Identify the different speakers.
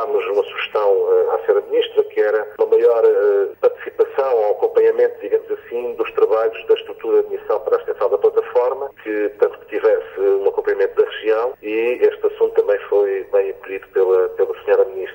Speaker 1: levámos uma sugestão à Sra. Ministra, que era uma maior participação ou acompanhamento, digamos assim, dos trabalhos da estrutura de admissão para a extensão da plataforma, que tivesse um acompanhamento da região, e este assunto também foi bem acolhido pela Sra. Ministra.